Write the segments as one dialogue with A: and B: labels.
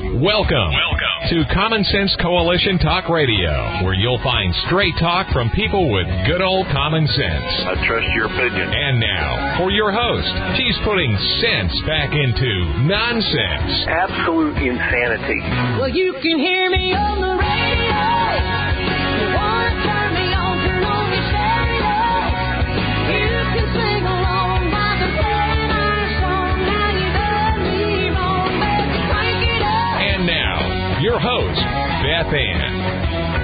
A: Welcome to Common Sense Coalition Talk Radio, where you'll find straight talk from people with good old common sense.
B: I trust your opinion.
A: And now, for your host, she's putting sense back into nonsense.
B: Absolute insanity.
C: Well, you can hear me on the radio. You want to turn me on, turn on your stereo. You can sing along by the playing our song. Now you done me wrong, baby, crank it up.
A: And now, your host, Beth Ann.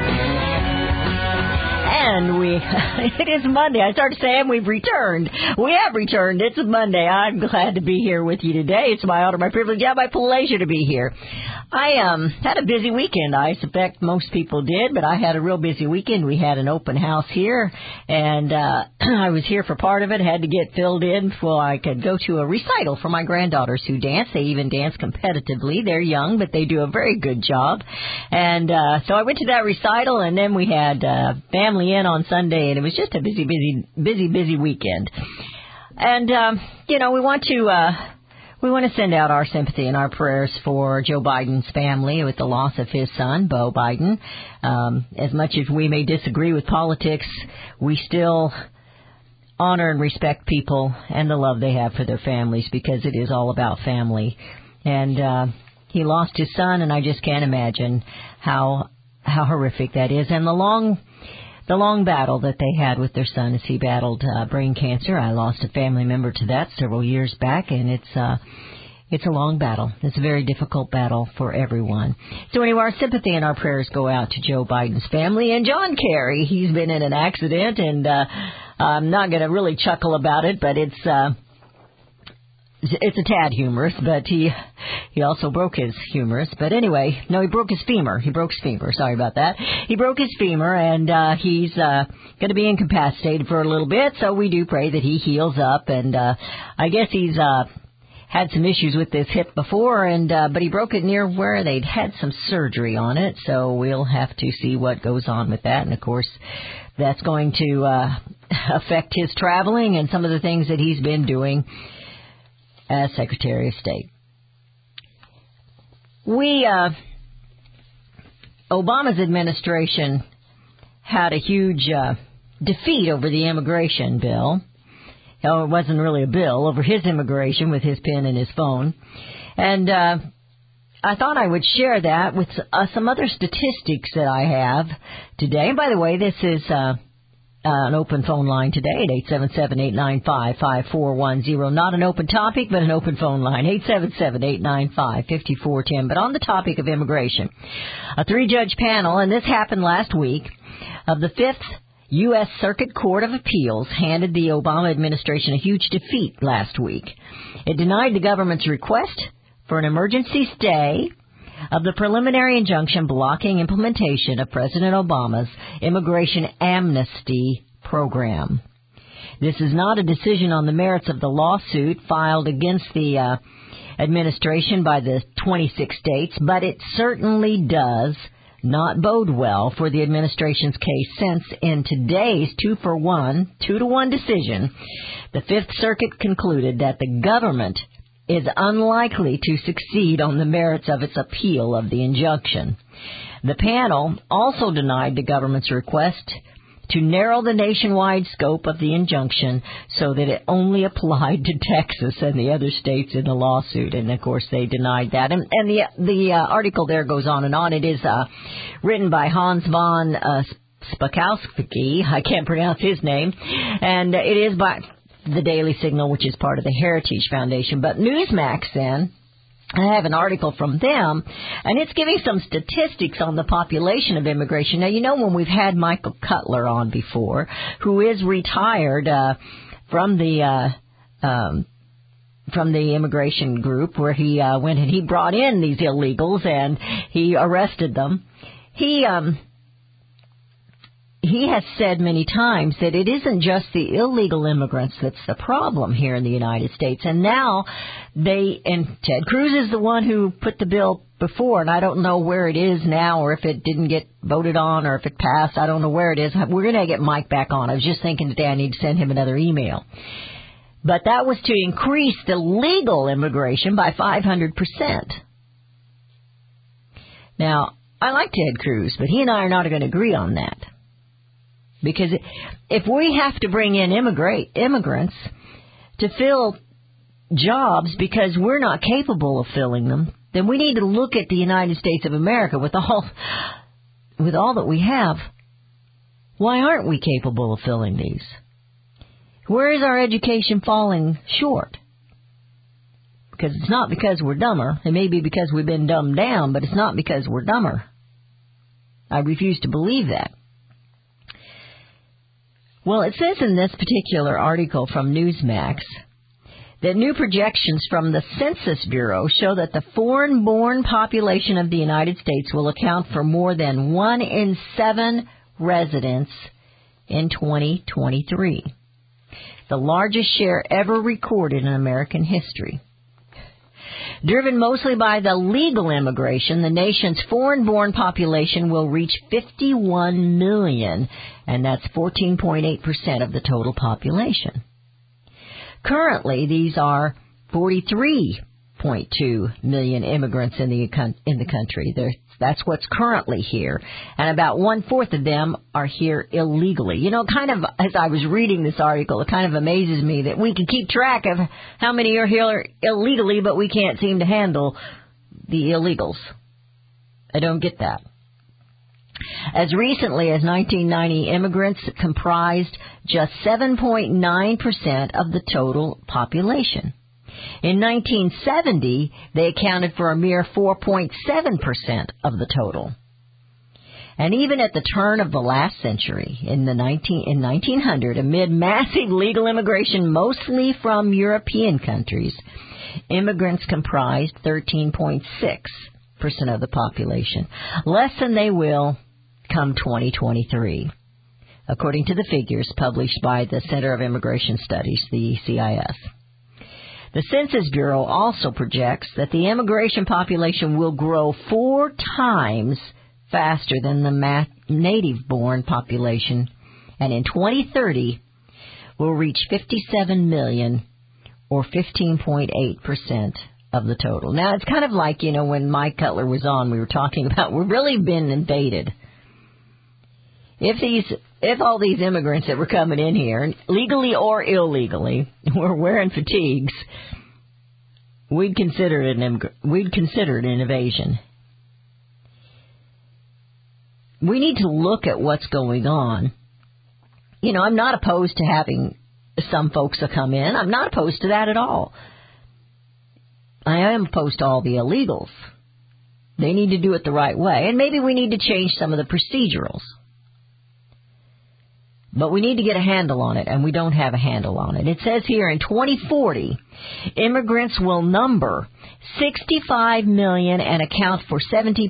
D: And it is Monday. I started saying we've returned. We have returned. It's Monday. I'm glad to be here with you today. It's my honor, my privilege, yeah, my pleasure to be here. I had a busy weekend. I suspect most people did, but I had a real busy weekend. We had an open house here, and I was here for part of it. Had to get filled in before I could go to a recital for my granddaughters who dance. They even dance competitively. They're young, but they do a very good job. And so I went to that recital, and then we had family in on Sunday, and it was just a busy weekend. And we want to send out our sympathy and our prayers for Joe Biden's family with the loss of his son, Beau Biden. As much as we may disagree with politics, we still honor and respect people and the love they have for their families, because it is all about family. And he lost his son, and I just can't imagine how horrific that is. And the long battle that they had with their son as he battled brain cancer. I lost a family member to that several years back, and it's a long battle. It's a very difficult battle for everyone. So anyway, our sympathy and our prayers go out to Joe Biden's family. And John Kerry, he's been in an accident, and I'm not going to really chuckle about it, but it's a tad humorous, but he also broke his humerus. But anyway, no, he broke his femur. Sorry about that. He broke his femur, and he's going to be incapacitated for a little bit. So we do pray that he heals up. And I guess he's had some issues with this hip before, but he broke it near where they'd had some surgery on it. So we'll have to see what goes on with that. And of course, that's going to affect his traveling and some of the things that he's been doing as Secretary of State. Obama's administration had a huge defeat over the immigration bill. No, it wasn't really a bill, over his immigration with his pen and his phone. And I thought I would share that with some other statistics that I have today. And by the way, this is an open phone line today at 877-895-5410. Not an open topic, but an open phone line, 877-895-5410. But on the topic of immigration, a 3-judge panel, and this happened last week, of the 5th U.S. Circuit Court of Appeals handed the Obama administration a huge defeat last week. It denied the government's request for an emergency stay of the preliminary injunction blocking implementation of President Obama's immigration amnesty program. This is not a decision on the merits of the lawsuit filed against the administration by the 26 states, but it certainly does not bode well for the administration's case, since in today's 2-to-1 decision, the Fifth Circuit concluded that the government is unlikely to succeed on the merits of its appeal of the injunction. The panel also denied the government's request to narrow the nationwide scope of the injunction so that it only applied to Texas and the other states in the lawsuit. And, of course, they denied that. And the article there goes on and on. It is written by Hans von Spakovsky. I can't pronounce his name. And it is by the Daily Signal, which is part of the Heritage Foundation. But Newsmax, then, I have an article from them, and it's giving some statistics on the population of immigration. Now, when we've had Michael Cutler on before, who is retired from the immigration group, where he went and he brought in these illegals and he arrested them. He has said many times that it isn't just the illegal immigrants that's the problem here in the United States. And now and Ted Cruz is the one who put the bill before, and I don't know where it is now, or if it didn't get voted on, or if it passed. I don't know where it is. We're going to get Mike back on. I was just thinking today I need to send him another email. But that was to increase the legal immigration by 500%. Now, I like Ted Cruz, but he and I are not going to agree on that. Because if we have to bring in immigrants to fill jobs because we're not capable of filling them, then we need to look at the United States of America with all that we have. Why aren't we capable of filling these? Where is our education falling short? Because it's not because we're dumber. It may be because we've been dumbed down, but it's not because we're dumber. I refuse to believe that. Well, it says in this particular article from Newsmax that new projections from the Census Bureau show that the foreign-born population of the United States will account for more than 1 in 7 residents in 2023, the largest share ever recorded in American history. Driven mostly by the legal immigration, the nation's foreign-born population will reach 51 million, and that's 14.8% of the total population. Currently, these are 43.2 million immigrants in the country. That's what's currently here. And about 1/4 of them are here illegally. You know, kind of, as I was reading this article, it kind of amazes me that we can keep track of how many are here illegally, but we can't seem to handle the illegals. I don't get that. As recently as 1990, immigrants comprised just 7.9% of the total population. In 1970, they accounted for a mere 4.7% of the total. And even at the turn of the last century, in 1900, amid massive legal immigration, mostly from European countries, immigrants comprised 13.6% of the population, less than they will come 2023, according to the figures published by the Center of Immigration Studies, the CIS. The Census Bureau also projects that the immigration population will grow 4 times faster than the native-born population, and in 2030 will reach 57 million, or 15.8% of the total. Now, it's kind of like, you know, when Mike Cutler was on, we were talking about we've really been invaded. If all these immigrants that were coming in here, legally or illegally, were wearing fatigues, we'd consider it an invasion. We need to look at what's going on. You know, I'm not opposed to having some folks that come in. I'm not opposed to that at all. I am opposed to all the illegals. They need to do it the right way, and maybe we need to change some of the procedurals. But we need to get a handle on it, and we don't have a handle on it. It says here in 2040, immigrants will number 65 million and account for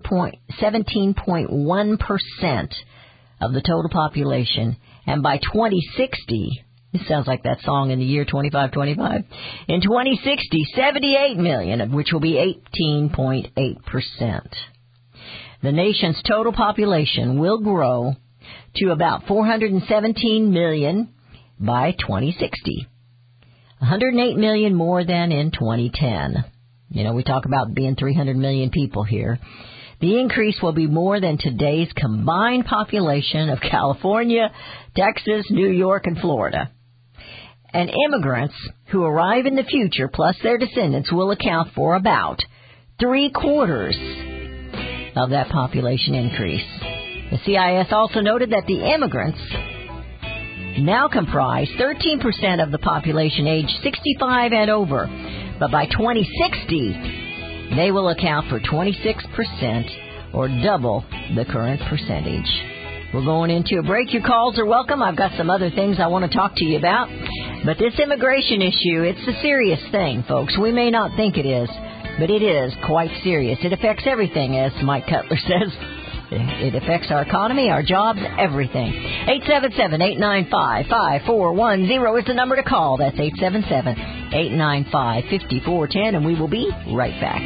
D: 17.1% of the total population. And by 2060, it sounds like that song in the year 2525, in 2060, 78 million, of which will be 18.8%. The nation's total population will grow to about 417 million by 2060. 108 million more than in 2010. You know, we talk about being 300 million people here. The increase will be more than today's combined population of California, Texas, New York, and Florida. And immigrants who arrive in the future, plus their descendants, will account for about 3/4 of that population increase. The CIS also noted that the immigrants now comprise 13% of the population aged 65 and over, but by 2060, they will account for 26%, or double the current percentage. We're going into a break. Your calls are welcome. I've got some other things I want to talk to you about, but this immigration issue, it's a serious thing, folks. We may not think it is, but it is quite serious. It affects everything, as Mike Cutler says. It affects our economy, our jobs, everything. 877-895-5410 is the number to call. That's 877-895-5410, and we will be right back.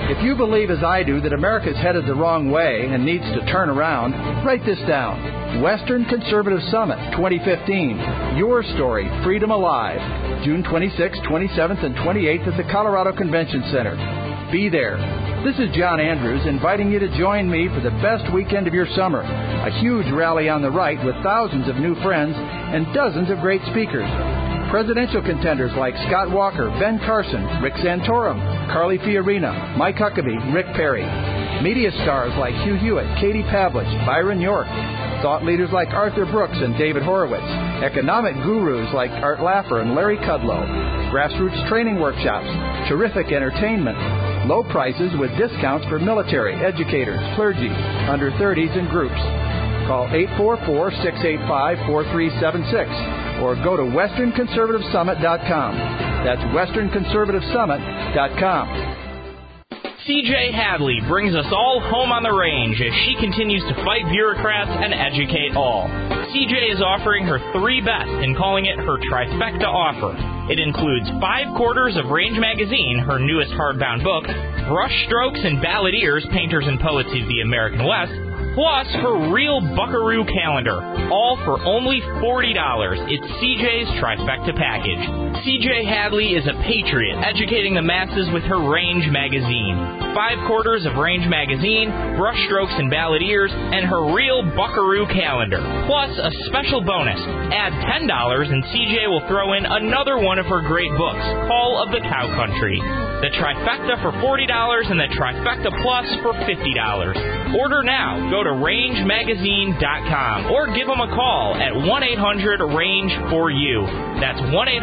E: If you believe, as I do, that America's headed the wrong way and needs to turn around, write this down. Western Conservative Summit 2015. Your story, Freedom Alive. June 26th, 27th, and 28th at the Colorado Convention Center. Be there. This is John Andrews inviting you to join me for the best weekend of your summer. A huge rally on the right with thousands of new friends and dozens of great speakers. Presidential contenders like Scott Walker, Ben Carson, Rick Santorum, Carly Fiorina, Mike Huckabee, Rick Perry. Media stars like Hugh Hewitt, Katie Pavlich, Byron York. Thought leaders like Arthur Brooks and David Horowitz. Economic gurus like Art Laffer and Larry Kudlow. Grassroots training workshops. Terrific entertainment. Low prices with discounts for military, educators, clergy, under 30s, and groups. Call 844-685-4376 or go to westernconservativesummit.com. That's westernconservativesummit.com.
F: CJ Hadley brings us all home on the range as she continues to fight bureaucrats and educate all. CJ is offering her 3 best and calling it her trifecta offer. It includes 5 quarters of Range Magazine, her newest hardbound book, Brush Strokes and Balladeers, Painters and Poets of the American West, plus her real Buckaroo calendar, all for only $40. It's CJ's trifecta package. CJ Hadley is a patriot, educating the masses with her Range Magazine. 5 quarters of Range Magazine, Brush Strokes and Balladeers, and her real Buckaroo calendar. Plus a special bonus. Add $10 and CJ will throw in another one of her great books, Call of the Cow Country. The trifecta for $40 and the trifecta plus for $50. Order now. Go to rangemagazine.com or give them a call at 1-800-RANGE-4U. That's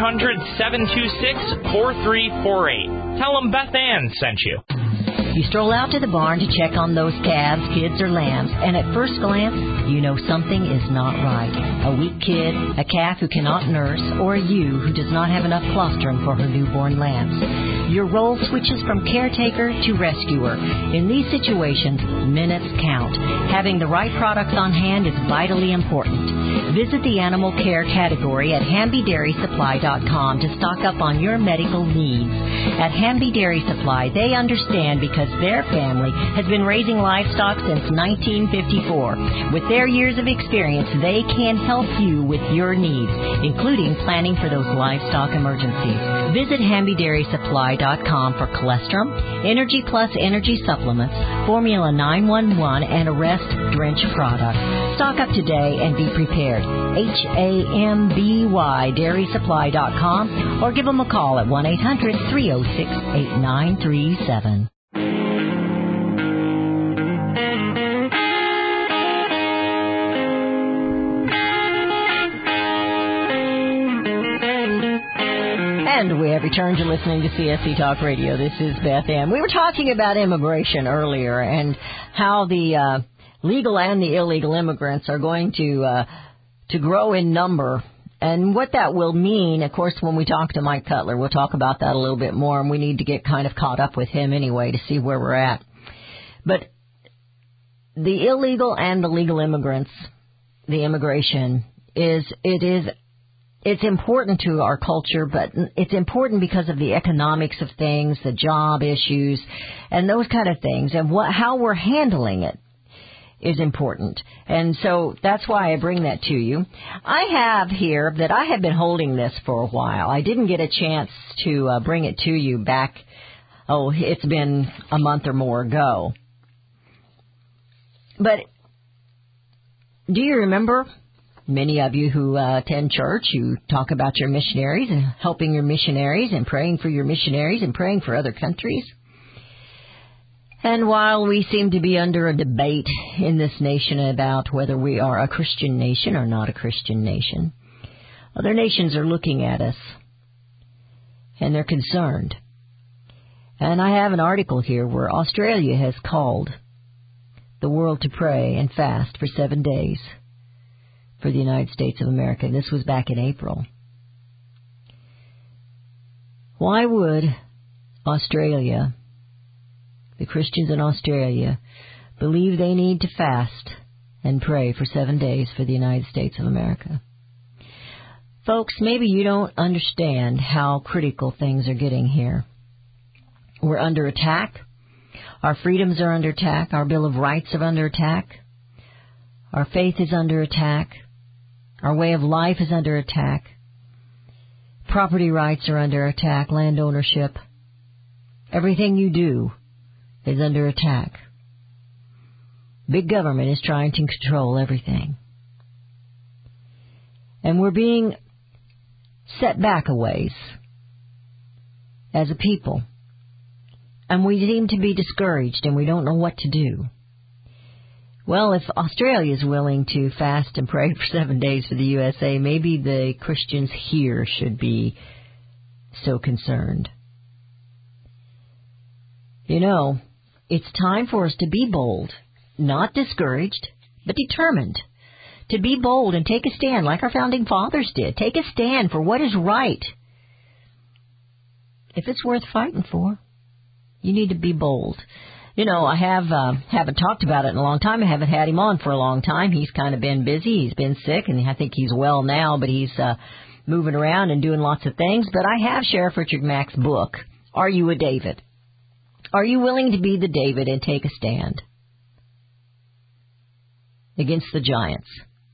F: 1-800-726-4348. Tell them Beth Ann sent you.
D: You stroll out to the barn to check on those calves, kids, or lambs, and at first glance, you know something is not right. A weak kid, a calf who cannot nurse, or a ewe who does not have enough colostrum for her newborn lambs. Your role switches from caretaker to rescuer. In these situations, minutes count. Having the right products on hand is vitally important. Visit the animal care category at HambyDairySupply.com to stock up on your medical needs. At Hamby Dairy Supply, they understand because their family has been raising livestock since 1954. With their years of experience, they can help you with your needs, including planning for those livestock emergencies. Visit HambyDairySupply.com for Colostrum, Energy Plus Energy Supplements, Formula 911, and Arrest Drench products. Stock up today and be prepared. HAMBY DairySupply.com or give them a call at 1-800-306-8937. And we have returned to listening to CSC Talk Radio. This is Beth Ann. We were talking about immigration earlier and how the legal and the illegal immigrants are going to grow in number. And what that will mean, of course, when we talk to Mike Cutler, we'll talk about that a little bit more, and we need to get kind of caught up with him anyway to see where we're at. But the illegal and the legal immigrants, the immigration, it's important to our culture, but it's important because of the economics of things, the job issues, and those kind of things, and how we're handling it is important. And so that's why I bring that to you. I have here that I have been holding this for a while. I didn't get a chance to bring it to you back, it's been a month or more ago. But do you remember? Many of you who attend church, you talk about your missionaries and helping your missionaries and praying for your missionaries and praying for other countries. And while we seem to be under a debate in this nation about whether we are a Christian nation or not a Christian nation, other nations are looking at us and they're concerned. And I have an article here where Australia has called the world to pray and fast for 7 days for the United States of America. This was back in April. Why would Australia, the Christians in Australia, believe they need to fast and pray for 7 days for the United States of America? Folks, maybe you don't understand how critical things are getting here. We're under attack. Our freedoms are under attack. Our Bill of Rights are under attack. Our faith is under attack. Our way of life is under attack. Property rights are under attack. Land ownership. Everything you do is under attack. Big government is trying to control everything. And we're being set back a ways as a people. And we seem to be discouraged and we don't know what to do. Well, if Australia is willing to fast and pray for 7 days for the USA, maybe the Christians here should be so concerned. You know, it's time for us to be bold, not discouraged, but determined. To be bold and take a stand like our founding fathers did. Take a stand for what is right. If it's worth fighting for, you need to be bold. You know, I haven't talked about it in a long time. I haven't had him on for a long time. He's kind of been busy. He's been sick, and I think he's well now, but he's moving around and doing lots of things. But I have Sheriff Richard Mack's book, Are You a David? Are you willing to be the David and take a stand against the giants?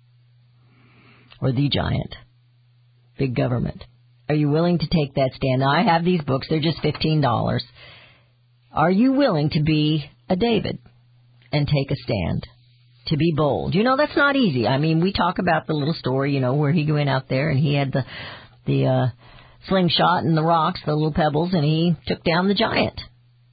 D: Or the giant, big government. Are you willing to take that stand? Now, I have these books. They're just $15. Are you willing to be a David and take a stand? To be bold. You know, that's not easy. I mean, we talk about the little story, you know, where he went out there and he had the slingshot and the rocks, the little pebbles, and he took down the giant.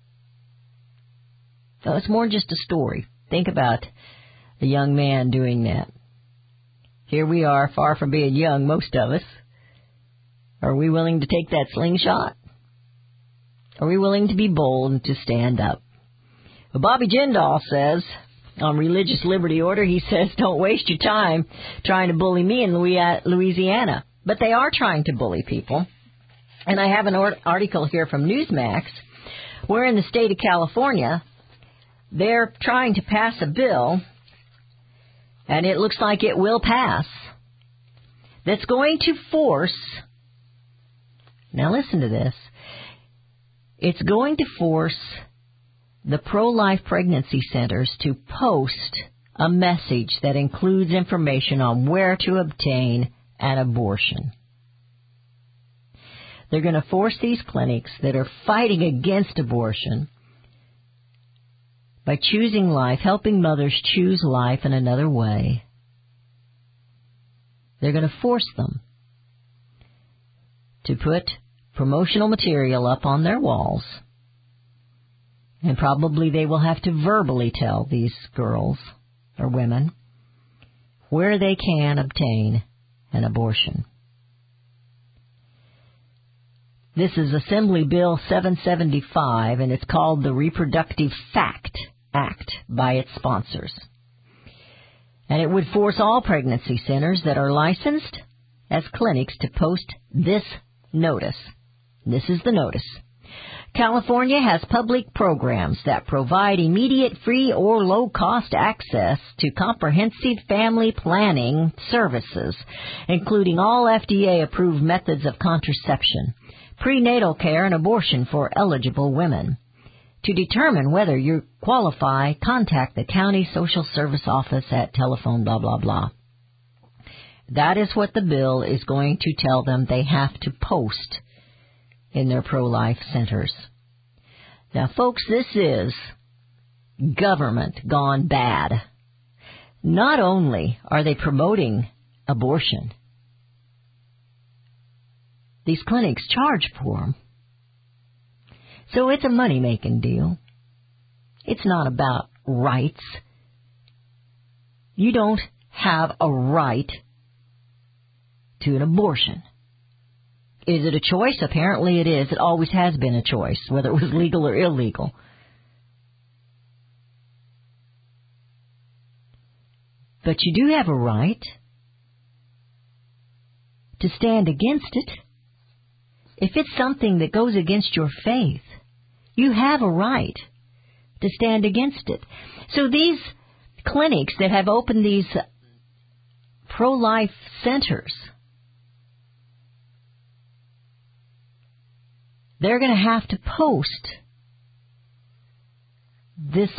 D: So it's more just a story. Think about the young man doing that. Here we are, far from being young, most of us. Are we willing to take that slingshot? Are we willing to be bold and to stand up? Well, Bobby Jindal says, on Religious Liberty Order, he says, don't waste your time trying to bully me in Louisiana. But they are trying to bully people. And I have an article here from Newsmax, where in the state of California, they're trying to pass a bill, and it looks like it will pass, that's going to force, now listen to this, it's going to force the pro-life pregnancy centers to post a message that includes information on where to obtain an abortion. They're going to force these clinics that are fighting against abortion by choosing life, helping mothers choose life in another way. They're going to force them to put promotional material up on their walls. And probably they will have to verbally tell these girls or women where they can obtain an abortion. This is Assembly Bill 775, and it's called the Reproductive Fact Act by its sponsors. And it would force all pregnancy centers that are licensed as clinics to post this notice. This is the notice. California has public programs that provide immediate, free, or low-cost access to comprehensive family planning services, including all FDA-approved methods of contraception, prenatal care, and abortion for eligible women. To determine whether you qualify, contact the county social service office at telephone blah, blah, blah. That is what the bill is going to tell them they have to post in their pro-life centers. Now, folks, this is government gone bad. Not only are they promoting abortion, these clinics charge for them. So it's a money-making deal. It's not about rights. You don't have a right to an abortion. Is it a choice? Apparently it is. It always has been a choice, whether it was legal or illegal. But you do have a right to stand against it. If it's something that goes against your faith, you have a right to stand against it. So these clinics that have opened these pro-life centers, they're going to have to post this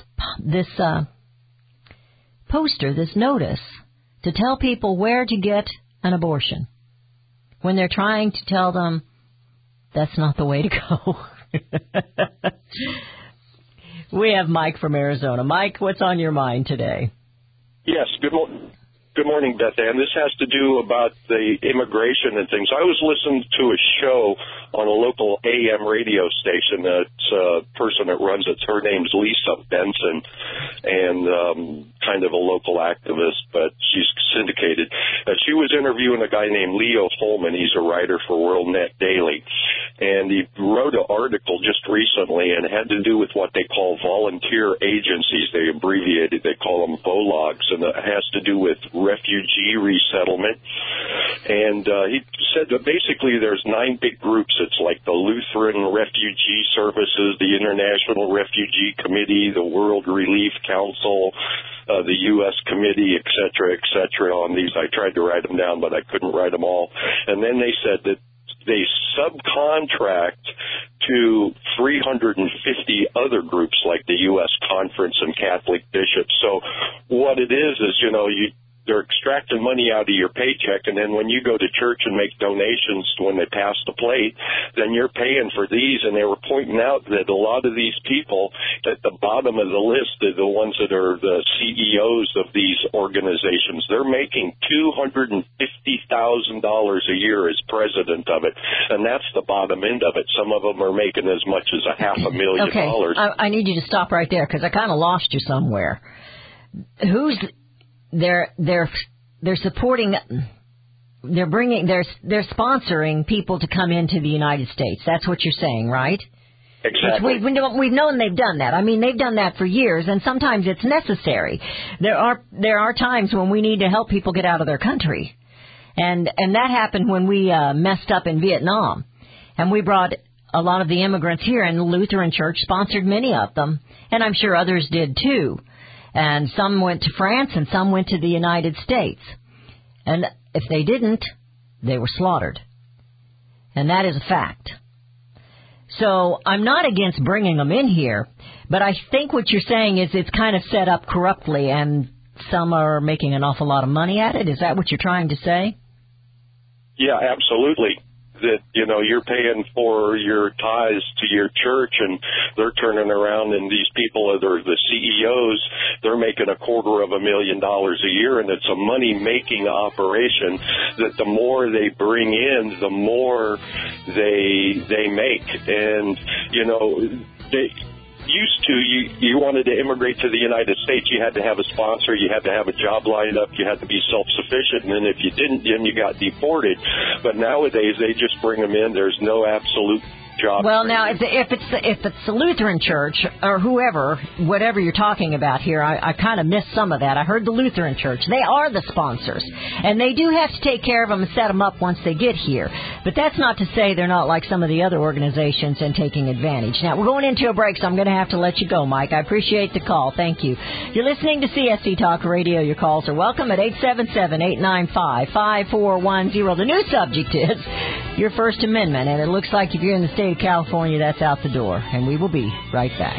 D: poster, this notice, to tell people where to get an abortion when they're trying to tell them that's not the way to go. We have Mike from Arizona. Mike, what's on your mind today?
G: Yes, good morning, Beth Ann. This has to do about the immigration and things. I was listening to a show on a local AM radio station. It's a person that runs it. Her name's Lisa Benson, and kind of a local activist, but she's syndicated. She was interviewing a guy named Leo Holman. He's a writer for WorldNet Daily, and he wrote an article just recently, and it had to do with what they call volunteer agencies. They abbreviated, they call them VOLOGs, and it has to do with refugee resettlement. And he said that basically there's 9 big groups. It's like the Lutheran Refugee Services, the International Refugee Committee, the World Relief Council, the U.S. Committee, et cetera, on these. I tried to write them down, but I couldn't write them all. And then they said that they subcontract to 350 other groups like the U.S. Conference and Catholic Bishops. So what it is, they're extracting money out of your paycheck, and then when you go to church and make donations when they pass the plate, then you're paying for these. And they were pointing out that a lot of these people at the bottom of the list are the ones that are the CEOs of these organizations. They're making $250,000 a year as president of it, and that's the bottom end of it. Some of them are making as much as $500,000.
D: Okay, I need you to stop right there because I kind of lost you somewhere. They're supporting, they're sponsoring people to come into the United States. That's what you're saying, right?
G: Exactly.
D: We've known they've done that. I mean, they've done that for years, and sometimes it's necessary. There are times when we need to help people get out of their country, and that happened when we messed up in Vietnam, and we brought a lot of the immigrants here, and the Lutheran Church sponsored many of them, and I'm sure others did too. And some went to France and some went to the United States. And if they didn't, they were slaughtered. And that is a fact. So I'm not against bringing them in here, but I think what you're saying is it's kind of set up corruptly and some are making an awful lot of money at it. Is that what you're trying to say?
G: Yeah, absolutely. That, you're paying for your tithes to your church, and they're turning around, and these people are the CEOs, they're making $250,000 a year, and it's a money-making operation that the more they bring in, the more they make. And, used to, you wanted to immigrate to the United States, you had to have a sponsor, you had to have a job lined up, you had to be self-sufficient, and then if you didn't, then you got deported. But nowadays, they just bring them in. There's no absolute job.
D: Well, now, if it's the Lutheran Church or whoever, whatever you're talking about here, I kind of missed some of that. I heard the Lutheran Church. They are the sponsors, and they do have to take care of them and set them up once they get here. But that's not to say they're not like some of the other organizations and taking advantage. Now, we're going into a break, so I'm going to have to let you go, Mike. I appreciate the call. Thank you. You're listening to CSC Talk Radio. Your calls are welcome at 877-895-5410. The new subject is your First Amendment, and it looks like if you're in the state of California, that's out the door. And we will be right back.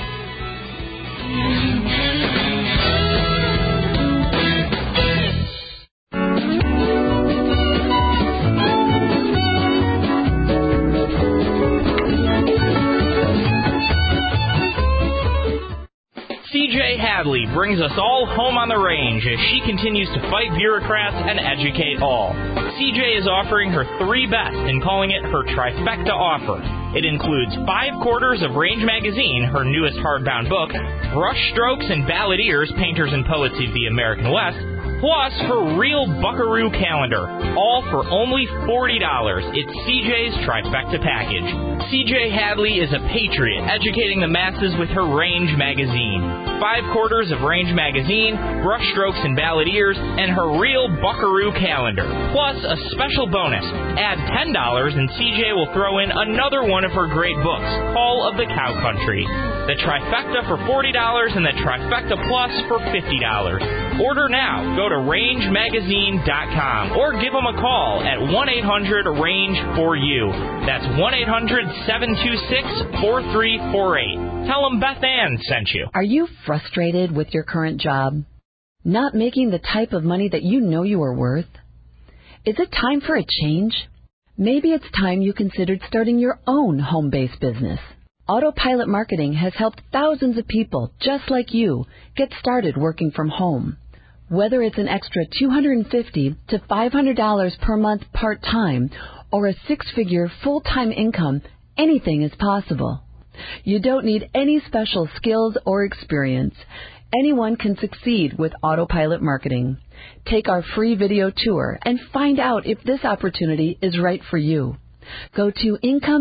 F: CJ Hadley brings us all home on the range as she continues to fight bureaucrats and educate all. CJ is offering her 3 best and calling it her trifecta offer. It includes 5 quarters of Range Magazine, her newest hardbound book, Brush Strokes and Balladeers, Painters and Poets of the American West, plus her real Buckaroo calendar, all for only $40. It's CJ's trifecta package. CJ Hadley is a patriot, educating the masses with her Range Magazine. 5 quarters of Range Magazine, Brush Strokes and Balladeers, and her real Buckaroo calendar. Plus a special bonus. Add $10 and CJ will throw in another one of her great books, Call of the Cow Country. The trifecta for $40 and the trifecta plus for $50. Order now. Go to rangemagazine.com or give them a call at 1-800-RANGE-4U. That's 1-800-726-4348. Tell them Beth Ann sent you.
H: Are you frustrated with your current job? Not making the type of money that you know you are worth? Is it time for a change? Maybe it's time you considered starting your own home-based business. Autopilot Marketing has helped thousands of people just like you get started working from home. Whether it's an extra $250 to $500 per month part-time or a six-figure full-time income, anything is possible. You don't need any special skills or experience. Anyone can succeed with Autopilot Marketing. Take our free video tour and find out if this opportunity is right for you. Go to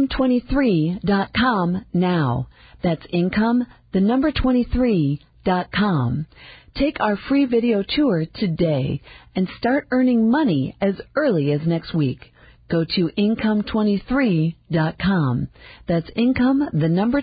H: income23.com now. That's income, the number 23.com. Take our free video tour today and start earning money as early as next week. Go to income23.com. That's income, the number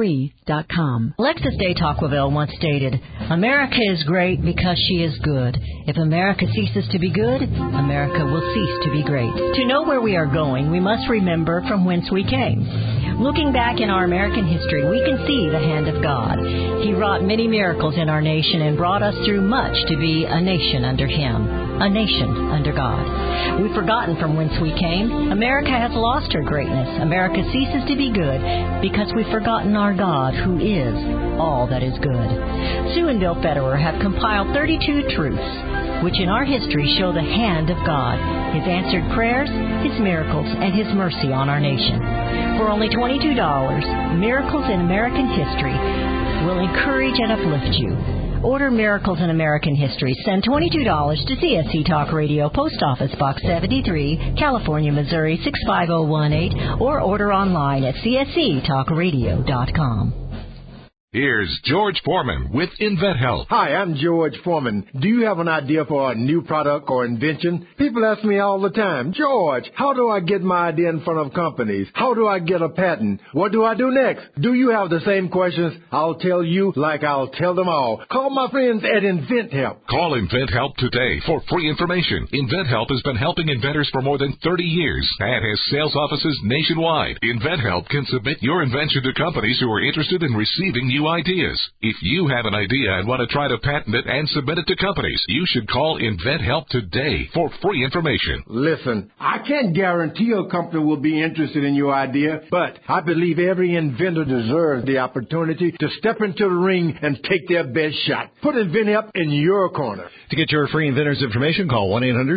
H: 23.com.
D: Alexis de Tocqueville once stated, "America is great because she is good. If America ceases to be good, America will cease to be great." To know where we are going, we must remember from whence we came. Looking back in our American history, we can see the hand of God. He wrought many miracles in our nation and brought us through much to be a nation under Him, a nation under God. We've forgotten from whence we came. America has lost her greatness. America ceases to be good because we've forgotten our God, who is all that is good. Sue and Bill Federer have compiled 32 truths, which in our history show the hand of God, His answered prayers, His miracles, and His mercy on our nation. For only $22, Miracles in American History will encourage and uplift you. Order Miracles in American History. Send $22 to CSC Talk Radio, Post Office Box 73, California, Missouri 65018, or order online at csctalkradio.com.
A: Here's George Foreman with InventHelp.
I: Hi, I'm George Foreman. Do you have an idea for a new product or invention? People ask me all the time, George, how do I get my idea in front of companies? How do I get a patent? What do I do next? Do you have the same questions? I'll tell you like I'll tell them all. Call my friends at InventHelp.
A: Call InventHelp today for free information. InventHelp has been helping inventors for more than 30 years and has sales offices nationwide. InventHelp can submit your invention to companies who are interested in receiving new ideas. If you have an idea and want to try to patent it and submit it to companies, you should call InventHelp today for free information.
I: Listen, I can't guarantee a company will be interested in your idea, but I believe every inventor deserves the opportunity to step into the ring and take their best shot. Put InventHelp in your corner.
J: To get your free inventors information, call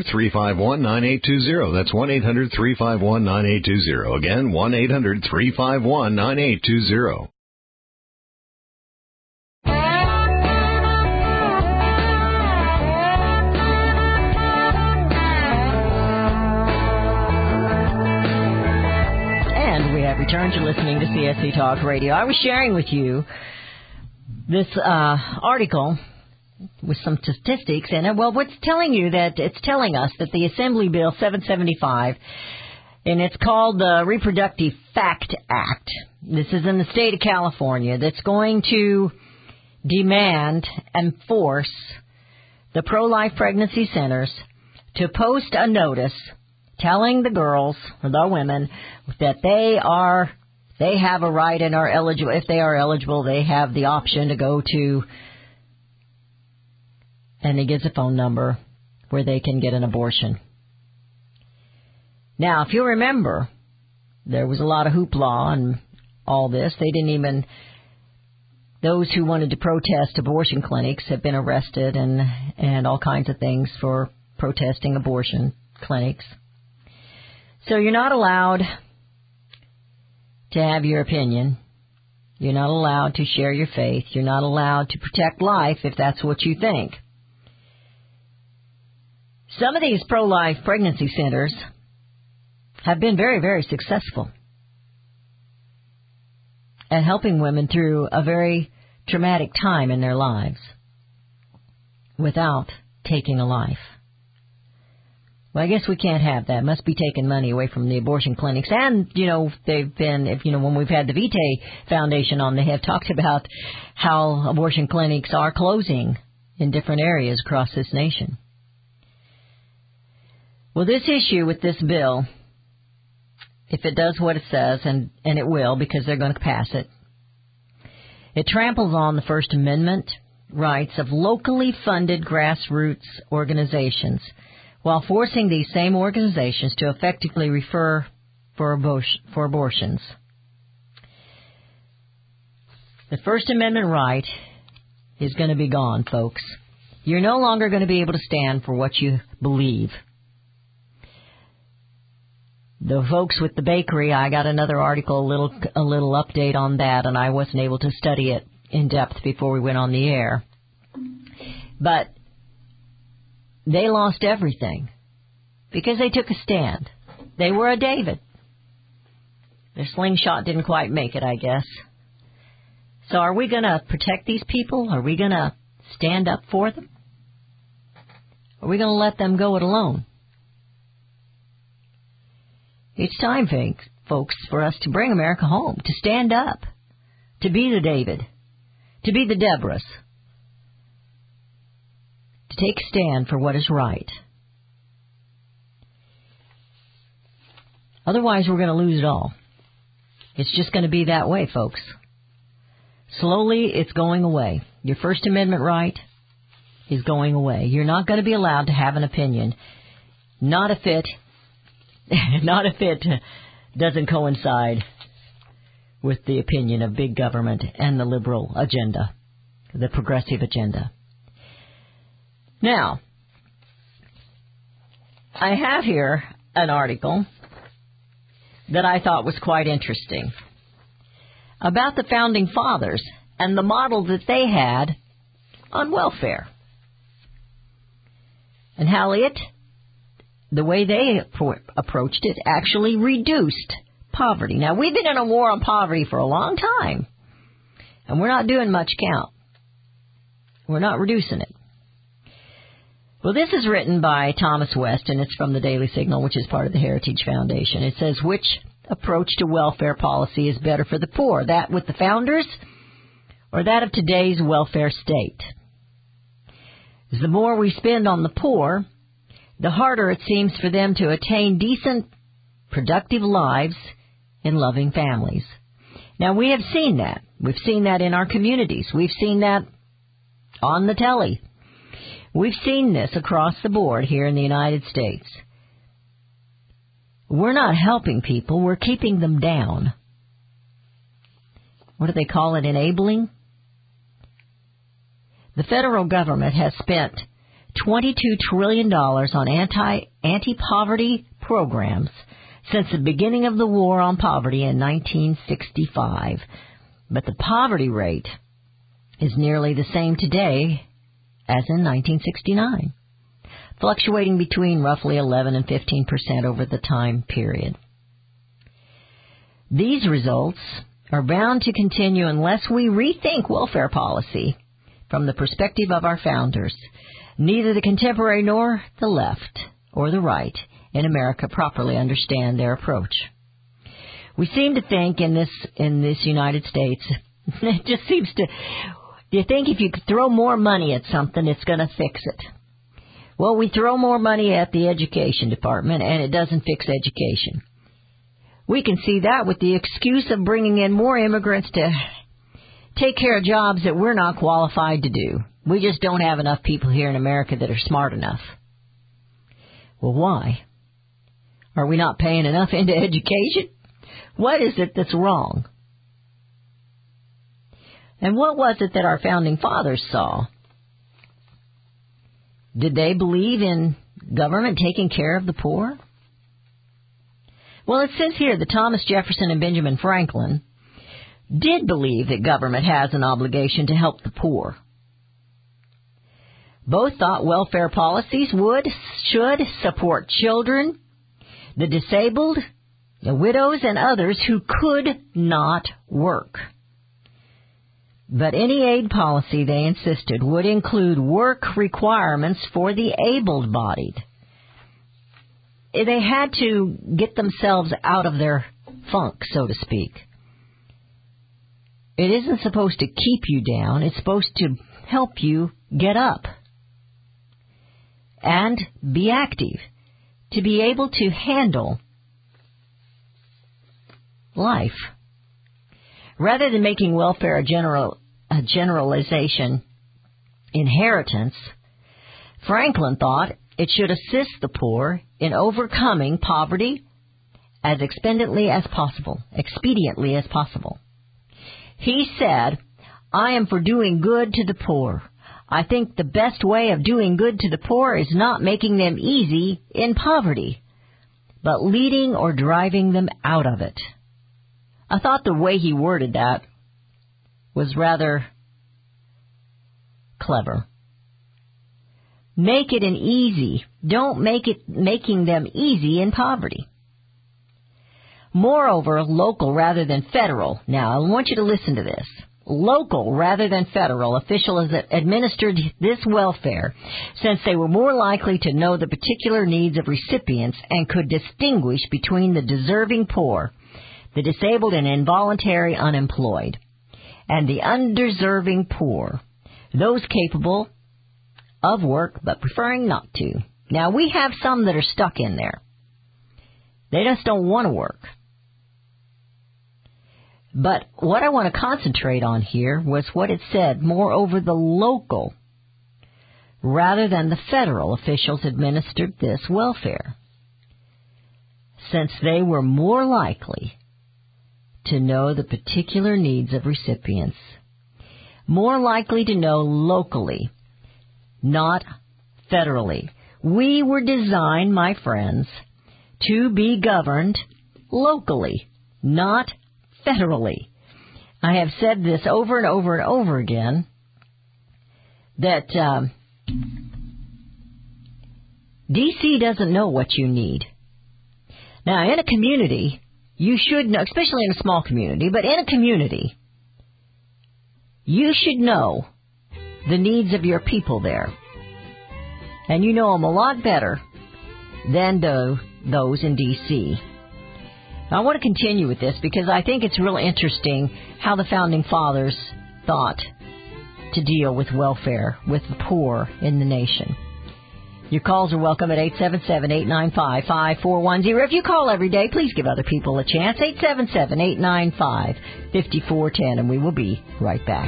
J: 1-800-351-9820. That's 1-800-351-9820. Again, 1-800-351-9820.
D: Return to listening to CSC Talk Radio. I was sharing with you this article with some statistics in it. Well, it's telling us that the Assembly Bill 775, and it's called the Reproductive Fact Act. This is in the state of California. That's going to demand and force the pro-life pregnancy centers to post a notice telling the girls, or the women, that they have a right and are eligible. If they are eligible, they have the option to go to, and it gives a phone number where they can get an abortion. Now, if you remember, there was a lot of hoopla and all this. Those who wanted to protest abortion clinics have been arrested and all kinds of things for protesting abortion clinics. So you're not allowed to have your opinion. You're not allowed to share your faith. You're not allowed to protect life if that's what you think. Some of these pro-life pregnancy centers have been very, very successful at helping women through a very traumatic time in their lives without taking a life. Well, I guess we can't have that. Must be taking money away from the abortion clinics. And, they've been, when we've had the Vitae Foundation on, they have talked about how abortion clinics are closing in different areas across this nation. Well, this issue with this bill, if it does what it says, and it will because they're going to pass it, It tramples on the First Amendment rights of locally funded grassroots organizations while forcing these same organizations to effectively refer for abortions. The First Amendment right is going to be gone, folks. You're no longer going to be able to stand for what you believe. The folks with the bakery, I got another article, a little update on that, and I wasn't able to study it in depth before we went on the air. But they lost everything because they took a stand. They were a David. Their slingshot didn't quite make it, I guess. So are we going to protect these people? Are we going to stand up for them? Are we going to let them go it alone? It's time, folks, for us to bring America home, to stand up, to be the David, to be the Deborahs, to take a stand for what is right. Otherwise, we're going to lose it all. It's just going to be that way, folks. Slowly, it's going away. Your First Amendment right is going away. You're not going to be allowed to have an opinion, not if it doesn't coincide with the opinion of big government and the liberal agenda, the progressive agenda. Now, I have here an article that I thought was quite interesting about the Founding Fathers and the model that they had on welfare, and how the way they approached it actually reduced poverty. Now, we've been in a war on poverty for a long time, and we're not doing much count. We're not reducing it. Well, this is written by Thomas West, and it's from the Daily Signal, which is part of the Heritage Foundation. It says, which approach to welfare policy is better for the poor, that with the founders or that of today's welfare state? The more we spend on the poor, the harder it seems for them to attain decent, productive lives in loving families. Now, we have seen that. We've seen that in our communities. We've seen that on the telly. We've seen this across the board here in the United States. We're not helping people. We're keeping them down. What do they call it? Enabling? The federal government has spent $22 trillion on anti-poverty programs since the beginning of the war on poverty in 1965. But the poverty rate is nearly the same today as in 1969, fluctuating between roughly 11 and 15% over the time period. These results are bound to continue unless we rethink welfare policy from the perspective of our founders. Neither the contemporary nor the left or the right in America properly understand their approach. We seem to think in this United States, it just seems to, you think if you throw more money at something, it's going to fix it. Well, we throw more money at the education department, and it doesn't fix education. We can see that with the excuse of bringing in more immigrants to take care of jobs that we're not qualified to do. We just don't have enough people here in America that are smart enough. Well, why? Are we not paying enough into education? What is it that's wrong? And what was it that our Founding Fathers saw? Did they believe in government taking care of the poor? Well, it says here that Thomas Jefferson and Benjamin Franklin did believe that government has an obligation to help the poor. Both thought welfare policies should support children, the disabled, the widows, and others who could not work. But any aid policy, they insisted, would include work requirements for the able-bodied. They had to get themselves out of their funk, so to speak. It isn't supposed to keep you down. It's supposed to help you get up and be active, to be able to handle life. Rather than making welfare a general a generalization inheritance, Franklin thought it should assist the poor in overcoming poverty as expediently as possible. He said, I am for doing good to the poor. I think the best way of doing good to the poor is not making them easy in poverty, but leading or driving them out of it. I thought the way he worded that was rather clever. Make it an easy. Don't make it making them easy in poverty. Moreover, local rather than federal. Now, I want you to listen to this. Local rather than federal officials administered this welfare since they were more likely to know the particular needs of recipients and could distinguish between the deserving poor, the disabled and involuntary unemployed, and the undeserving poor, those capable of work but preferring not to. Now, we have some that are stuck in there. They just don't want to work. But what I want to concentrate on here was what it said, moreover, the local rather than the federal officials administered this welfare, since they were more likely to know the particular needs of recipients, more likely to know locally, not federally. We were designed, my friends, to be governed locally, not federally. I have said this over and over and over again, that D.C. doesn't know what you need. Now, in a community, you should know, especially in a small community, but in a community, you should know the needs of your people there. And you know them a lot better than those in D.C. I want to continue with this because I think it's real interesting how the Founding Fathers thought to deal with welfare, with the poor in the nation. Your calls are welcome at 877-895-5410. If you call every day, please give other people a chance. 877-895-5410, and we will be right back.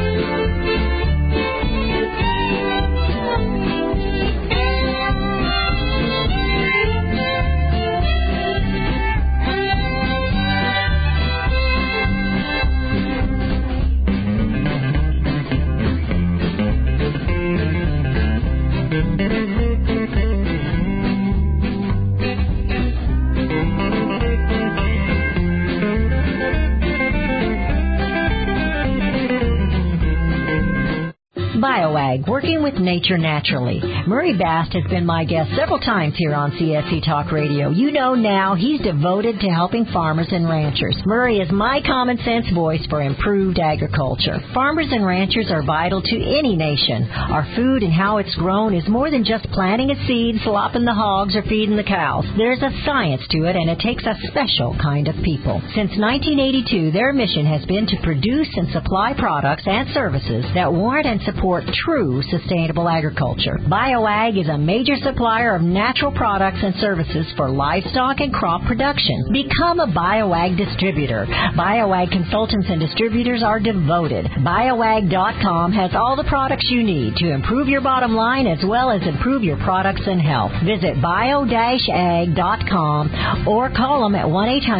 D: BioAg, working with nature naturally. Murray Bast has been my guest several times here on CSC Talk Radio. You know now he's devoted to helping farmers and ranchers. Murray is my common sense voice for improved agriculture. Farmers and ranchers are vital to any nation. Our food and how it's grown is more than just planting a seed, slopping the hogs, or feeding the cows. There's a science to it, and it takes a special kind of people. Since 1982, their mission has been to produce and supply products and services that warrant and support true sustainable agriculture. BioAg is a major supplier of natural products and services for livestock and crop production. Become a BioAg distributor. BioAg consultants and distributors are devoted. BioAg.com has all the products you need to improve your bottom line as well as improve your products and health. Visit bio-ag.com or call them at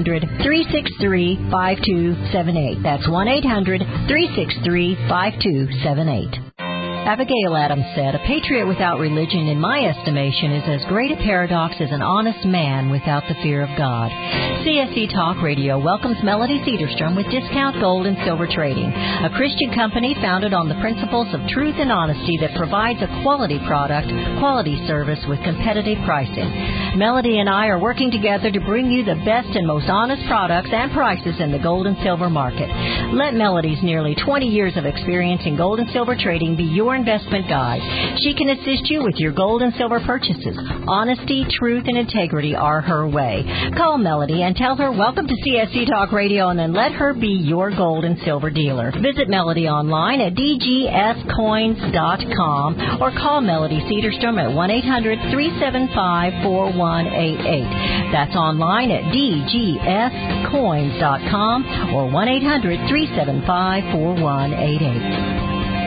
D: 1-800-363-5278. That's 1-800-363-5278. Abigail Adams said, a patriot without religion, in my estimation, is as great a paradox as an honest man without the fear of God. CSC Talk Radio welcomes Melody Cederstrom with Discount Gold and Silver Trading, a Christian company founded on the principles of truth and honesty that provides a quality product, quality service with competitive pricing. Melody and I are working together to bring you the best and most honest products and prices in the gold and silver market. Let Melody's nearly 20 years of experience in gold and silver trading be your your investment guide. She can assist you with your gold and silver purchases. Honesty, truth, and integrity are her way. Call Melody and tell her welcome to CSC Talk Radio, and then let her be your gold and silver dealer. Visit Melody online at dgscoins.com or call Melody Cedarstrom at 1-800-375-4188. That's online at dgscoins.com or 1-800-375-4188.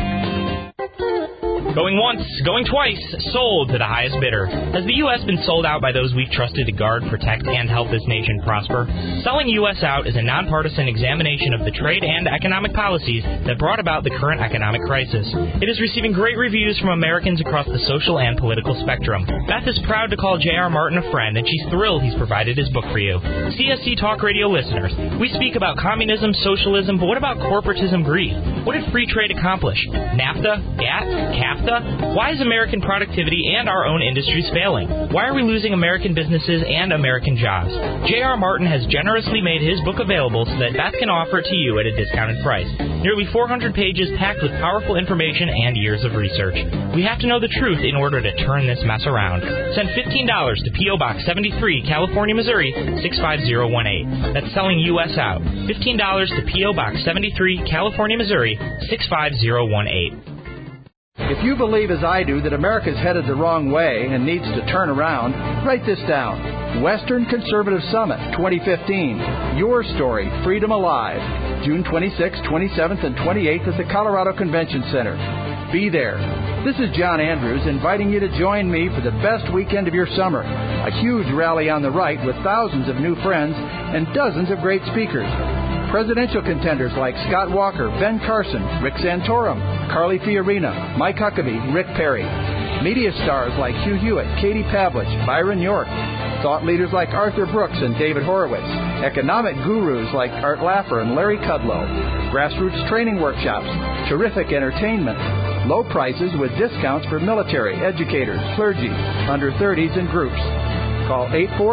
F: Going once, going twice, sold to the highest bidder. Has the U.S. been sold out by those we've trusted to guard, protect, and help this nation prosper? Selling U.S. Out is a nonpartisan examination of the trade and economic policies that brought about the current economic crisis. It is receiving great reviews from Americans across the social and political spectrum. Beth is proud to call J.R. Martin a friend, and she's thrilled he's provided his book for you. CSC Talk Radio listeners, we speak about communism, socialism, but what about corporatism greed? What did free trade accomplish? NAFTA? GATT? CAFTA? Why is American productivity and our own industries failing? Why are we losing American businesses and American jobs? J.R. Martin has generously made his book available so that Beth can offer it to you at a discounted price. Nearly 400 pages packed with powerful information and years of research. We have to know the truth in order to turn this mess around. Send $15 to P.O. Box 73, California, Missouri, 65018. That's selling U.S. out. $15 to P.O. Box 73, California, Missouri, 65018.
E: If you believe, as I do, that America's headed the wrong way and needs to turn around, write this down. Western Conservative Summit 2015. Your story, Freedom Alive. June 26th, 27th, and 28th at the Colorado Convention Center. Be there. This is John Andrews inviting you to join me for the best weekend of your summer. A huge rally on the right with thousands of new friends and dozens of great speakers. Presidential contenders like Scott Walker, Ben Carson, Rick Santorum, Carly Fiorina, Mike Huckabee, Rick Perry. Media stars like Hugh Hewitt, Katie Pavlich, Byron York. Thought leaders like Arthur Brooks and David Horowitz. Economic gurus like Art Laffer and Larry Kudlow. Grassroots training workshops. Terrific entertainment. Low prices with discounts for military, educators, clergy, under 30s, and groups. Call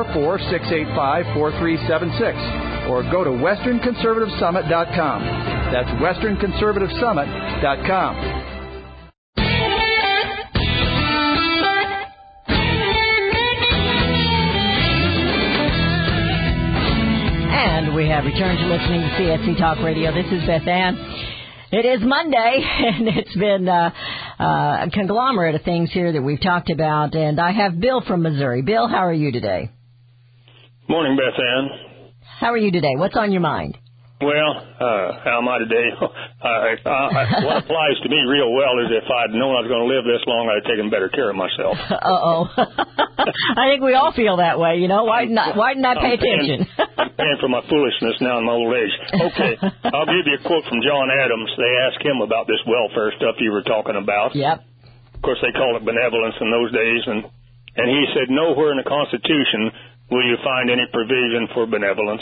E: 844-685-4376. or go to westernconservativesummit.com. That's westernconservativesummit.com.
D: And we have returned to listening to CSC Talk Radio. This is Beth Ann. It is Monday, and it's been a conglomerate of things here that we've talked about. And I have Bill from Missouri. Bill, how are you today?
K: Morning, Beth Ann.
D: How are you today? What's on your mind?
K: Well, how am I today? What applies to me real well is if I'd known I was going to live this long, I'd have taken better care of myself.
D: Uh-oh. I think we all feel that way, you know. Why didn't I pay attention?
K: I'm paying for my foolishness now in my old age. Okay, I'll give you a quote from John Adams. They asked him about this welfare stuff you were talking about.
D: Yep.
K: Of course, they called it benevolence in those days, and he said, nowhere in the Constitution will you find any provision for benevolence.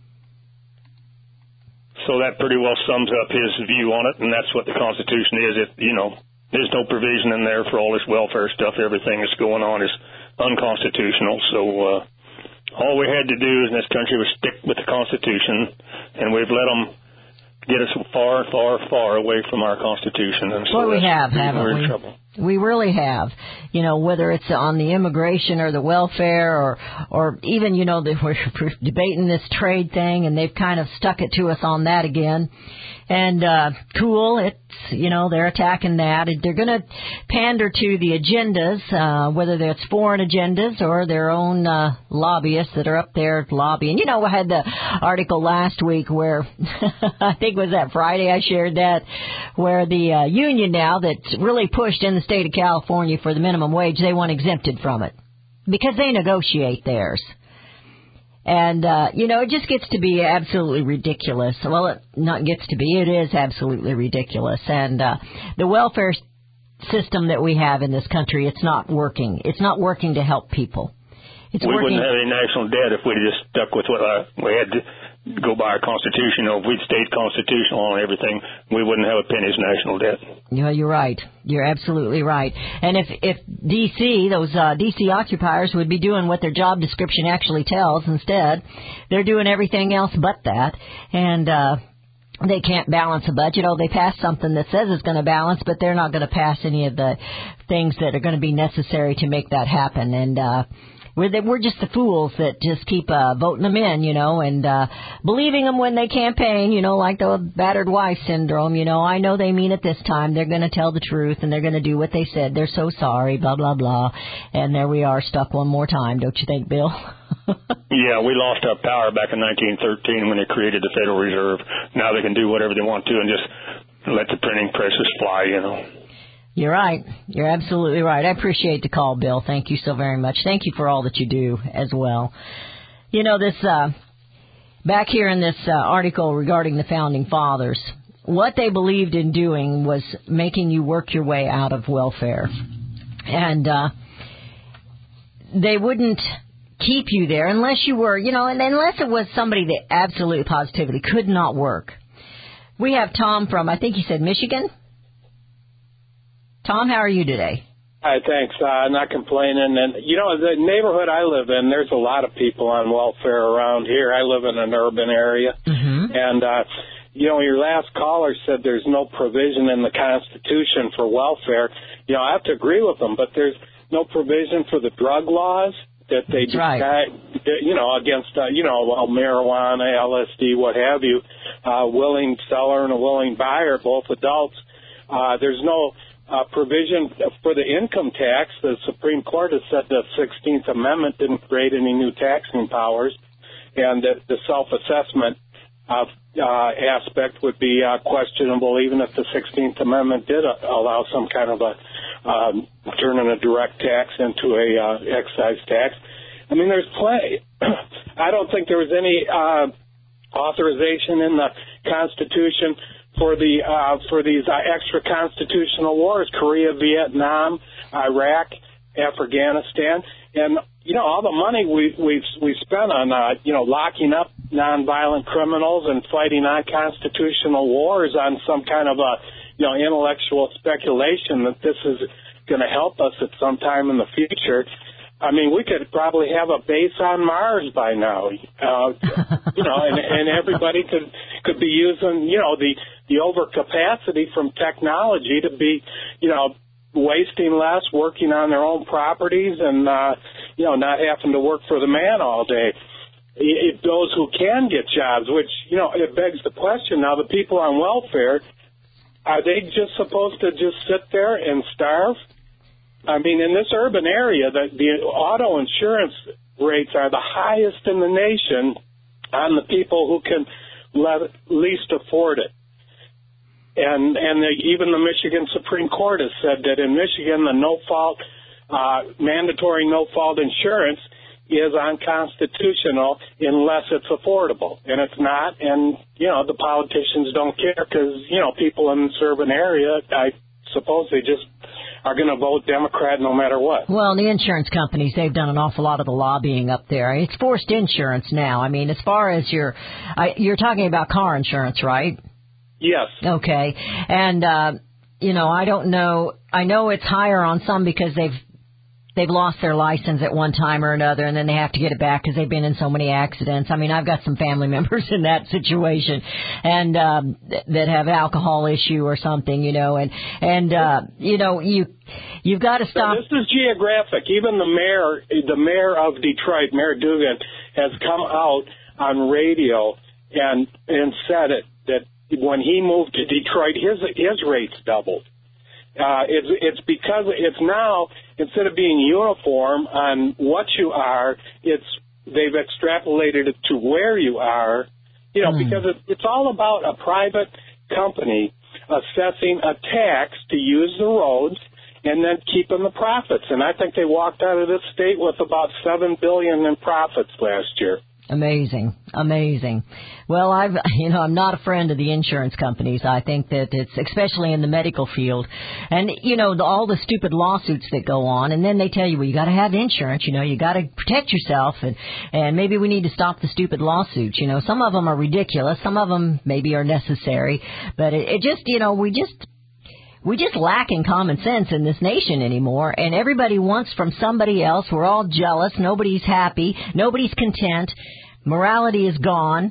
K: So that pretty well sums up his view on it, and that's what the Constitution is. There's no provision in there for all this welfare stuff. Everything that's going on is unconstitutional. So all we had to do in this country was stick with the Constitution, and we've let them get us far, far, far away from our Constitution. And so
D: we have, haven't we?
K: We're in trouble.
D: We really have. You know, whether it's on the immigration or the welfare or even, we're debating this trade thing, and they've kind of stuck it to us on that again. And cool, it's, they're attacking that. They're going to pander to the agendas, whether it's foreign agendas or their own lobbyists that are up there lobbying. I had the article last week where, I think it was that Friday I shared that, where the union now that's really pushed in the state of California for the minimum wage, they want exempted from it because they negotiate theirs. And, it just gets to be absolutely ridiculous. Well, it is absolutely ridiculous. And the welfare system that we have in this country, it's not working. It's not working to help people.
K: We wouldn't have any national debt if we just stuck with what we had to go by our Constitution. If we'd stayed constitutional on everything, we wouldn't have a penny's national debt.
D: Yeah, you're right. You're absolutely right. And if D.C., those D.C. occupiers would be doing what their job description actually tells, instead, they're doing everything else but that. And they can't balance a budget. Oh, they pass something that says it's going to balance, but they're not going to pass any of the things that are going to be necessary to make that happen. And we're just the fools that just keep voting them in, and believing them when they campaign, like the battered wife syndrome. I know they mean it this time. They're going to tell the truth, and they're going to do what they said. They're so sorry, blah, blah, blah. And there we are, stuck one more time, don't you think, Bill?
K: Yeah, we lost our power back in 1913 when they created the Federal Reserve. Now they can do whatever they want to and just let the printing presses fly,
D: You're right. You're absolutely right. I appreciate the call, Bill. Thank you so very much. Thank you for all that you do as well. This back here in this article regarding the Founding Fathers, what they believed in doing was making you work your way out of welfare. And they wouldn't keep you there unless you were, and unless it was somebody that absolutely positively could not work. We have Tom from, I think he said Michigan. Tom, how are you today?
L: Hi, thanks. Not complaining. And, the neighborhood I live in, there's a lot of people on welfare around here. I live in an urban area. Mm-hmm. And, your last caller said there's no provision in the Constitution for welfare. I have to agree with them, but there's no provision for the drug laws that they decide, against, marijuana, LSD, what have you, willing seller and a willing buyer, both adults. There's no provision for the income tax. The Supreme Court has said the 16th Amendment didn't create any new taxing powers, and that the self-assessment aspect would be questionable, even if the 16th Amendment did allow some kind of a turning a direct tax into a excise tax. I mean, there's plenty. I don't think there was any authorization in the Constitution for these extra constitutional wars: Korea, Vietnam, Iraq, Afghanistan, and all the money we spent on locking up nonviolent criminals and fighting unconstitutional wars on some kind of a intellectual speculation that this is going to help us at some time in the future. I mean, we could probably have a base on Mars by now, and everybody could be using, the overcapacity from technology to be, wasting less, working on their own properties, and not having to work for the man all day. Those who can get jobs, which it begs the question now: the people on welfare, are they just supposed to just sit there and starve? I mean, in this urban area, the auto insurance rates are the highest in the nation on the people who can least afford it. And even the Michigan Supreme Court has said that in Michigan, the mandatory no-fault insurance is unconstitutional unless it's affordable. And it's not, and, the politicians don't care because, people in this urban area, I suppose they just are going to vote Democrat no matter what.
D: Well, the insurance companies, they've done an awful lot of the lobbying up there. It's forced insurance now. I mean, as far as you're talking about car insurance, right?
L: Yes.
D: Okay. And, I don't know. I know it's higher on some because they've lost their license at one time or another, and then they have to get it back because they've been in so many accidents. I mean, I've got some family members in that situation, and that have alcohol issue or something, you've got to stop.
L: So this is geographic. Even the mayor of Detroit, Mayor Duggan, has come out on radio and said that when he moved to Detroit, his rates doubled. It's because it's now, instead of being uniform on what you are, they've extrapolated it to where you are, because it's all about a private company assessing a tax to use the roads and then keeping the profits. And I think they walked out of this state with about $7 billion in profits last year.
D: Amazing. Well, I'm not a friend of the insurance companies. I think that it's, especially in the medical field, and, all the stupid lawsuits that go on, and then they tell you, well, you got to have insurance, you got to protect yourself, and maybe we need to stop the stupid lawsuits. Some of them are ridiculous, some of them maybe are necessary, but it just, we just lack in common sense in this nation anymore, and everybody wants from somebody else. We're all jealous. Nobody's happy. Nobody's content. Morality is gone.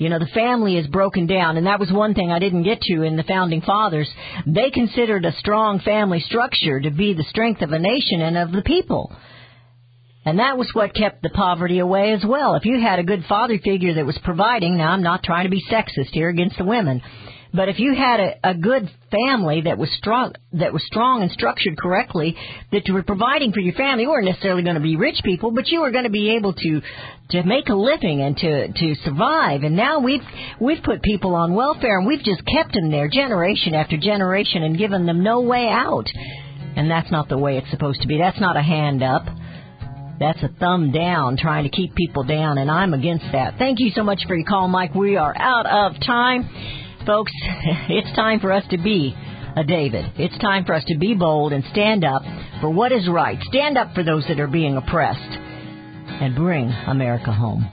D: You know, the family is broken down, and that was one thing I didn't get to in the Founding Fathers. They considered a strong family structure to be the strength of a nation and of the people. And that was what kept the poverty away as well. If you had a good father figure that was providing, now I'm not trying to be sexist here against the women, but if you had a good family that was strong and structured correctly, that you were providing for your family, you weren't necessarily going to be rich people, but you were going to be able to make a living and to survive. And now we've put people on welfare, and we've just kept them there generation after generation and given them no way out. And that's not the way it's supposed to be. That's not a hand up. That's a thumb down, trying to keep people down, and I'm against that. Thank you so much for your call, Mike. We are out of time. Folks, it's time for us to be a David. It's time for us to be bold and stand up for what is right. Stand up for those that are being oppressed and bring America home.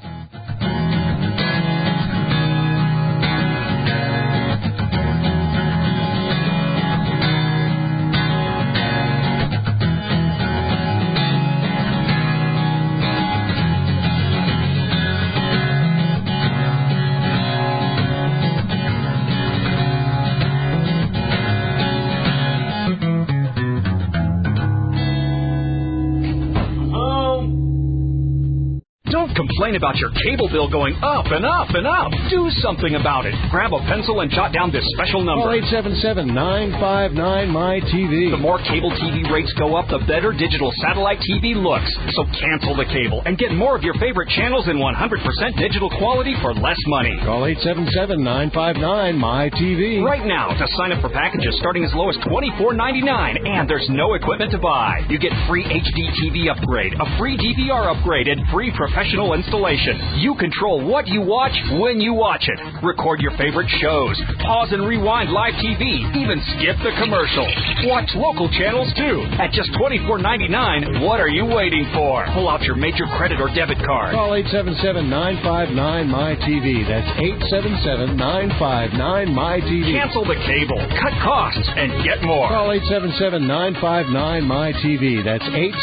M: Complain about your cable bill going up and up and up. Do something about it. Grab a pencil and jot down this special number.
N: Call 877-959-MY-TV.
M: The more cable TV rates go up, the better digital satellite TV looks. So cancel the cable and get more of your favorite channels in 100% digital quality for less money.
N: Call 877-959-MY-TV.
M: Right now to sign up for packages starting as low as $24.99, and there's no equipment to buy. You get free HD TV upgrade, a free DVR upgrade, and free professional installation. You control what you watch when you watch it. Record your favorite shows. Pause and rewind live TV. Even skip the commercials. Watch local channels too. At just $24.99, what are you waiting for? Pull out your major credit or debit card.
N: Call 877-959-MY-TV. That's 877-959-MY-TV.
M: Cancel the cable. Cut costs and get more.
N: Call 877-959-MY-TV. That's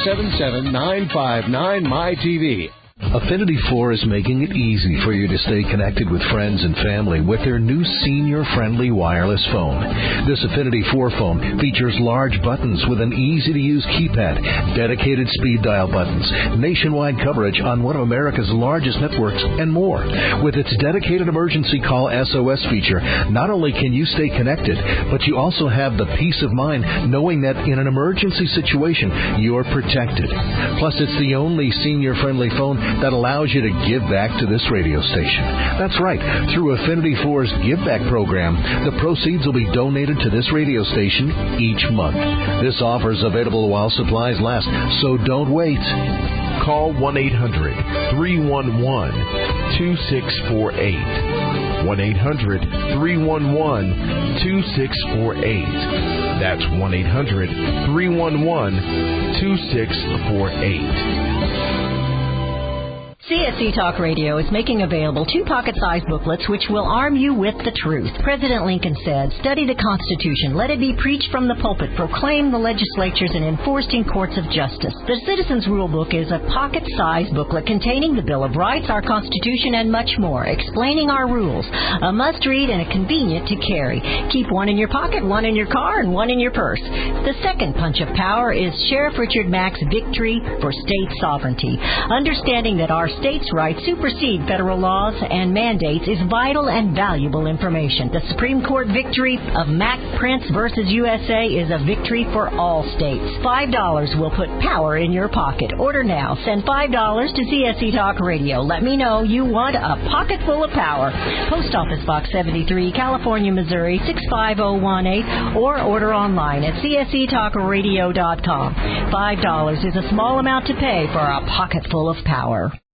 N: 877-959-MY-TV.
O: Affinity 4 is making it easy for you to stay connected with friends and family with their new senior-friendly wireless phone. This Affinity 4 phone features large buttons with an easy-to-use keypad, dedicated speed dial buttons, nationwide coverage on one of America's largest networks, and more. With its dedicated emergency call SOS feature, not only can you stay connected, but you also have the peace of mind knowing that in an emergency situation, you're protected. Plus, it's the only senior-friendly phone that allows you to give back to this radio station. That's right. Through Affinity 4's Give Back program, the proceeds will be donated to this radio station each month. This offer is available while supplies last, so don't wait.
P: Call 1-800-311-2648. 1-800-311-2648. That's 1-800-311-2648.
D: CSC Talk Radio is making available 2 pocket-sized booklets which will arm you with the truth. President Lincoln said, "Study the Constitution. Let it be preached from the pulpit, proclaimed the legislatures, and enforced in courts of justice." The Citizens Rule Book is a pocket-sized booklet containing the Bill of Rights, our Constitution, and much more, explaining our rules. A must-read and a convenient to carry. Keep one in your pocket, one in your car, and one in your purse. The second punch of power is Sheriff Richard Mack's Victory for State Sovereignty. Understanding that our states' rights supersede federal laws and mandates is vital and valuable information. The Supreme Court victory of Mack Prince versus USA is a victory for all states. $5 will put power in your pocket. Order now. Send $5 to CSC Talk Radio. Let me know you want a pocket full of power. Post Office Box 73, California, Missouri 65018, or order online at csctalkradio.com. $5 is a small amount to pay for a pocket full of power.